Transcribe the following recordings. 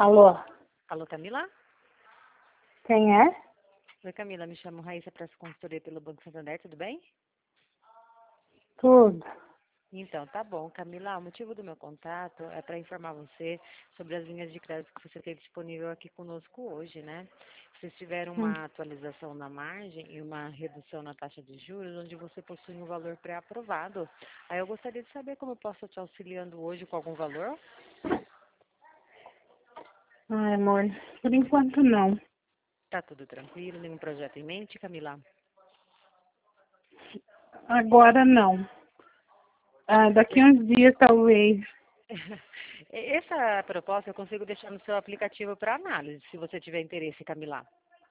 Alô, Alô, Camila? quem é? Oi, Camila, me chamo Raíssa para essa consultoria pelo Banco Santander, tudo bem? Tudo. Então, tá bom. Camila, o motivo do meu contato é para informar você sobre as linhas de crédito que você tem disponível aqui conosco hoje, né? Vocês tiveram Hum. uma atualização na margem e uma redução na taxa de juros, onde você possui um valor pré-aprovado. Aí eu gostaria de saber como eu posso te auxiliando hoje com algum valor? Ai, amor, por enquanto não. Tá tudo tranquilo? Nenhum projeto em mente, Camila? Agora não. Daqui uns dias talvez. Essa proposta eu consigo deixar no seu aplicativo para análise, se você tiver interesse, Camila.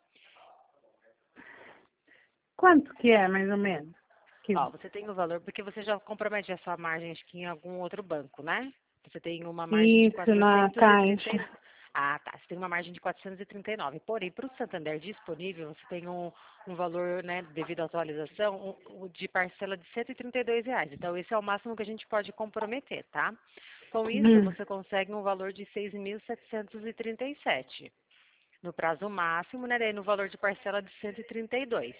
Quanto que é, mais ou menos? Que... Ó, você tem o valor, porque você já compromete a sua margem, acho que em algum outro banco, né? Você tem uma margem de Isso, na 430. caixa. Ah, tá. Você tem uma margem de 439. Porém, para o Santander disponível, você tem um valor, né, devido à atualização, de parcela de R$ 132. Então, esse é o máximo que a gente pode comprometer, tá? Com isso, Hum. você consegue um valor de 6.737. No prazo máximo, né, daí no valor de parcela de 132.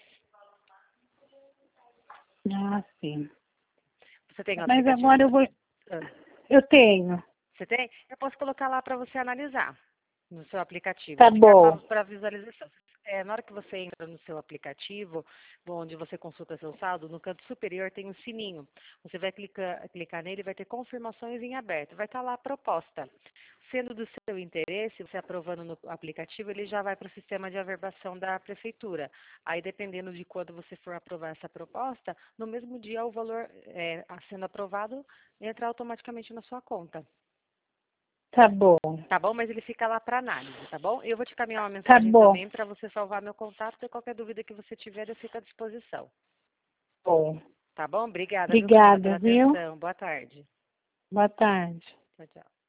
Ah, sim. Você tem o Mas aplicativo? agora eu vou. Ah, Eu tenho. Você tem? Eu posso colocar lá para você analisar no seu aplicativo. Tá Fica bom. para visualização. Na hora que você entra no seu aplicativo, onde você consulta seu saldo, no canto superior tem um sininho. Você vai clicar nele e vai ter confirmações em aberto. Vai estar lá a proposta. Sendo do seu interesse, você aprovando no aplicativo, ele já vai para o sistema de averbação da prefeitura. Aí, dependendo de quando você for aprovar essa proposta, no mesmo dia o valor sendo aprovado entra automaticamente na sua conta. Tá bom. Tá bom? Mas ele fica lá para análise, tá bom? Eu vou te caminhar uma Tá mensagem bom. também para você salvar meu contato e qualquer dúvida que você tiver, eu fico à disposição. Bom. Tá bom? Obrigada, viu, Camila, Obrigada, pela viu? atenção. Boa tarde. Boa tarde. Tchau, tchau.